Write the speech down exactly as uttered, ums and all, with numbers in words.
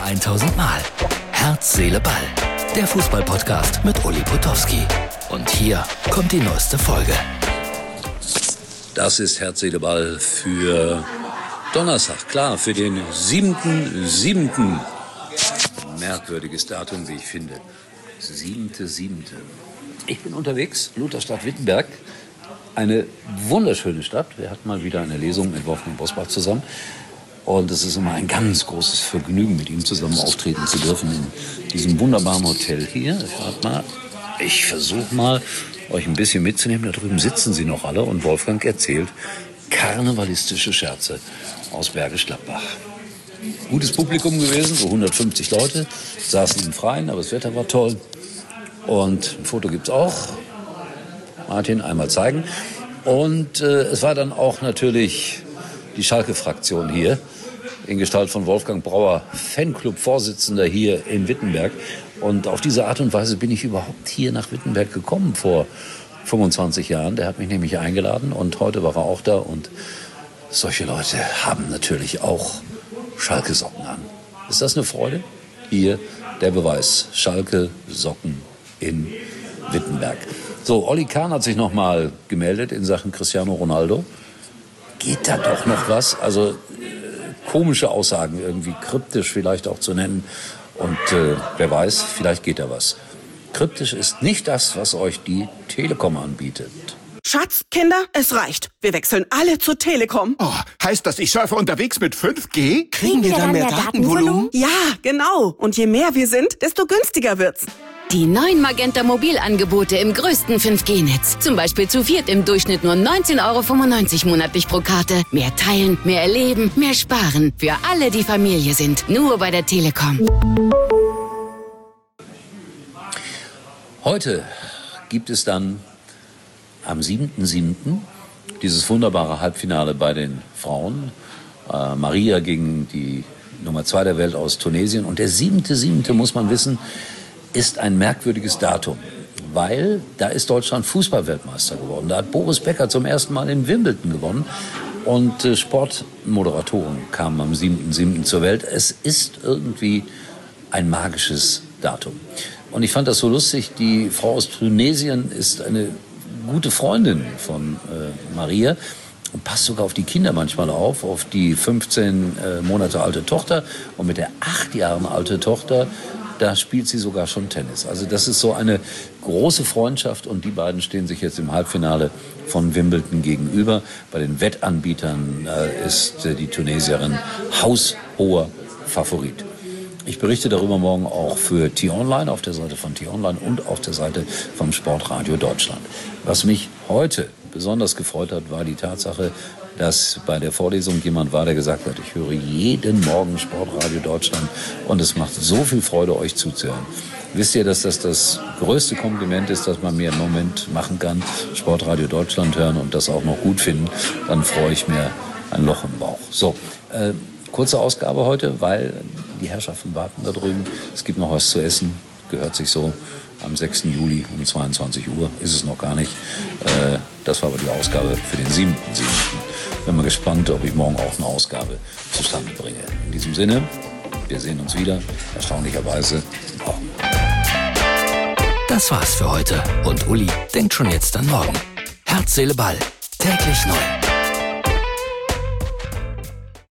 tausend Mal. Herz, Seele, Ball. Der Fußball-Podcast mit Uli Potowski. Und hier kommt die neueste Folge. Das ist Herz, Seele, Ball für Donnerstag. Klar, für den siebten siebten Merkwürdiges Datum, wie ich finde. siebter siebter Ich bin unterwegs, Lutherstadt Wittenberg. Eine wunderschöne Stadt. Wir hatten mal wieder eine Lesung mit Wolfgang Bosbach zusammen. Und es ist immer ein ganz großes Vergnügen, mit ihm zusammen auftreten zu dürfen in diesem wunderbaren Hotel hier. Schaut mal, ich versuche mal, euch ein bisschen mitzunehmen. Da drüben sitzen sie noch alle und Wolfgang erzählt karnevalistische Scherze aus Bergisch Gladbach. Gutes Publikum gewesen, so hundertfünfzig Leute, saßen im Freien, aber das Wetter war toll. Und ein Foto gibt's auch. Martin, einmal zeigen. Und äh, es war dann auch natürlich die Schalke-Fraktion hier, in Gestalt von Wolfgang Brauer, Fanclub-Vorsitzender hier in Wittenberg. Und auf diese Art und Weise bin ich überhaupt hier nach Wittenberg gekommen vor fünfundzwanzig Jahren. Der hat mich nämlich eingeladen und heute war er auch da. Und solche Leute haben natürlich auch Schalke-Socken an. Ist das eine Freude? Hier der Beweis. Schalke-Socken in Wittenberg. So, Olli Kahn hat sich noch mal gemeldet in Sachen Cristiano Ronaldo. Geht da doch noch was? Also äh, komische Aussagen, irgendwie kryptisch vielleicht auch zu nennen. Und äh, wer weiß, vielleicht geht da was. Kryptisch ist nicht das, was euch die Telekom anbietet. Schatz, Kinder, es reicht. Wir wechseln alle zur Telekom. Oh, heißt das, ich surfe unterwegs mit fünf G? Kriegen wir dann mehr Datenvolumen? Ja, genau. Und je mehr wir sind, desto günstiger wird's. Die neuen Magenta Mobilangebote im größten fünf G Netz. Zum Beispiel zu viert im Durchschnitt nur neunzehn Euro fünfundneunzig monatlich pro Karte. Mehr teilen, mehr erleben, mehr sparen. Für alle, die Familie sind. Nur bei der Telekom. Heute gibt es dann am siebten siebten dieses wunderbare Halbfinale bei den Frauen. Äh, Maria gegen die Nummer zwei der Welt aus Tunesien. Und der siebte siebte muss man wissen, ist ein merkwürdiges Datum, weil da ist Deutschland Fußballweltmeister geworden. Da hat Boris Becker zum ersten Mal in Wimbledon gewonnen und äh, Sportmoderatoren kamen am siebten siebten zur Welt. Es ist irgendwie ein magisches Datum. Und ich fand das so lustig, die Frau aus Tunesien ist eine gute Freundin von äh, Maria und passt sogar auf die Kinder manchmal auf, auf die fünfzehn äh, Monate alte Tochter und mit der acht Jahre alte Tochter, da spielt sie sogar schon Tennis. Also das ist so eine große Freundschaft und die beiden stehen sich jetzt im Halbfinale von Wimbledon gegenüber. Bei den Wettanbietern äh, ist äh, die Tunesierin haushoher Favorit. Ich berichte darüber morgen auch für T-Online, auf der Seite von T-Online und auf der Seite vom Sportradio Deutschland. Was mich heute besonders gefreut hat, war die Tatsache, dass bei der Vorlesung jemand war, der gesagt hat, ich höre jeden Morgen Sportradio Deutschland und es macht so viel Freude, euch zuzuhören. Wisst ihr, dass das das größte Kompliment ist, das man mir im Moment machen kann? Sportradio Deutschland hören und das auch noch gut finden, dann freue ich mir ein Loch im Bauch. So, äh, kurze Ausgabe heute, weil die Herrschaften warten da drüben. Es gibt noch was zu essen, gehört sich so. Am sechsten Juli um zweiundzwanzig Uhr ist es noch gar nicht. Äh, das war aber die Ausgabe für den siebten siebten Bin mal gespannt, ob ich morgen auch eine Ausgabe zustande bringe. In diesem Sinne, wir sehen uns wieder, erstaunlicherweise morgen. Das war's für heute. Und Uli denkt schon jetzt an morgen. Herz, Seele, Ball. Täglich neu.